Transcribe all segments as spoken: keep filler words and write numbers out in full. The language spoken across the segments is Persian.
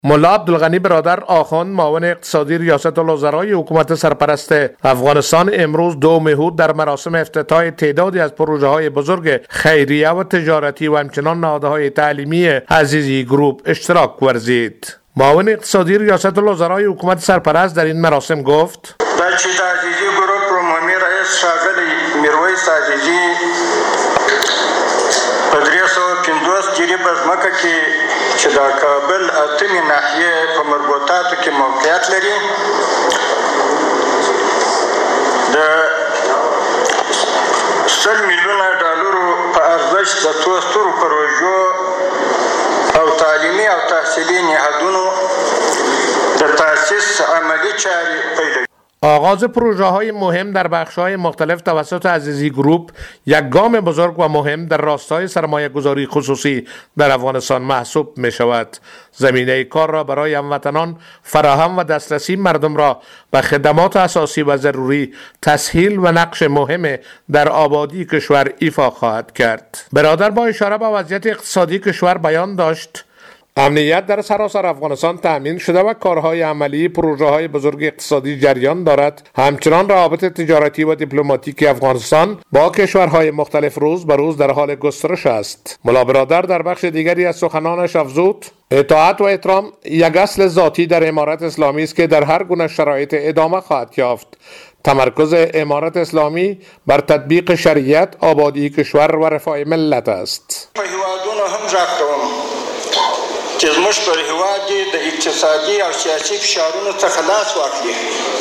ملا عبدالغنی برادر آخوند معاون اقتصادی ریاست الوزرای حکومت سرپرست افغانستان امروز دو مهود در مراسم افتتاح تعدادی از پروژه های بزرگ خیریه و تجارتی و همچنان نهادهای تعلیمی عزیزی گروپ اشتراک ورزید. معاون اقتصادی ریاست الوزرای حکومت سرپرست در این مراسم گفت: بچه عزیزی گروپ رو مهمی رئیس شاگل میرویس عزیزی پدریس و پندوس جیری بزمکه که چې د کابل اتمې ناحیې په مربوطاتو کې موقعیت لري د سل میلیونه ډالرو په ارزښت د څو سترو پروژو او تعلیمي او تحصیلي نهادونو د تاسیس عملی چارې پیلوي. آغاز پروژه های مهم در بخش های مختلف توسط عزیزی گروپ یک گام بزرگ و مهم در راستای سرمایه گذاری خصوصی در افغانستان محسوب می شود. زمینه کار را برای هموطنان فراهم و دسترسی مردم را به خدمات اساسی و ضروری تسهیل و نقش مهم در آبادی کشور ایفا خواهد کرد. برادر با اشاره به وضعیت اقتصادی کشور بیان داشت: امنیت در سراسر افغانستان تأمین شده و کارهای عملی پروژه های بزرگ اقتصادی جریان دارد. همچنان روابط تجارتی و دیپلماتیک افغانستان با کشورهای مختلف روز به روز در حال گسترش است. ملا برادر در بخش دیگری از سخنانش افزود: اطاعت و احترام یک اصل ذاتی در امارت اسلامی است که در هر گونه شرایط ادامه خواهد یافت. تمرکز امارت اسلامی بر تطبیق شریعت، آبادی کشور و رفاه ملت است. چې زموږ پر هېواد د اقتصادي او سیاسي فشارونو څخه لاس واخلي،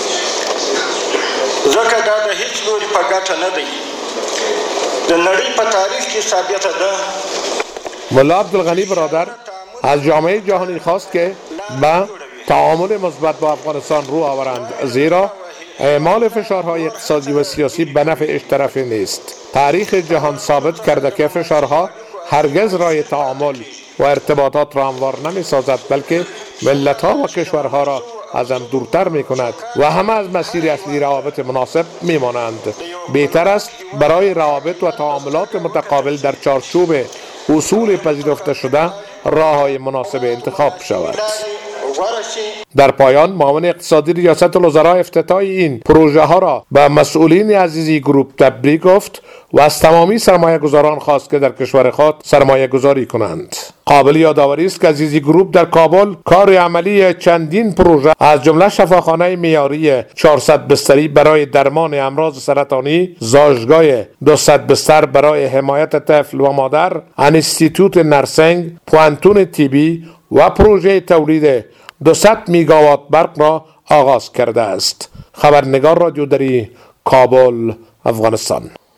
ځکه دا د هیڅ لوري په ګټه نه دی. د نړۍ په تاریخ کې ثابته ده. ملا عبدالغنی برادر از جامعه جهانی خواست که به تعامل مثبت با افغانستان رو آورند، زیرا اعمال فشارهای اقتصادی و سیاسی به نفع اشترافی نیست. تاریخ جهان ثابت کرده که فشارها هرگز راه تعامل و ارتباطات را هموار نمی سازد، بلکه ملت ها و کشورها را از هم دورتر می کند و همه از مسیر اصلی روابط مناسب می مانند. بهتر است برای روابط و تعاملات متقابل در چارچوب اصول پذیرفته شده راه های مناسب انتخاب شود. در پایان معاون اقتصادی ریاست الوزراء افتتاح این پروژه ها را به مسئولین عزیزی گروپ تبریک گفت و از تمامی سرمایه گذاران خواست که در کشور خود سرمایه گذاری کنند. قابل یادآوری است که عزیزی گروپ در کابل کار عملی چندین پروژه از جمله شفاخانه معیاری چهارصد بستری برای درمان امراض سرطانی، زاژگاه دویست بستر برای حمایت طفل و مادر، انستیتوت نرسنگ، پوانتون تیبی و پروژه تولید دویست میگاوات برق را آغاز کرده است. خبرنگار رادیو دری، کابل، افغانستان.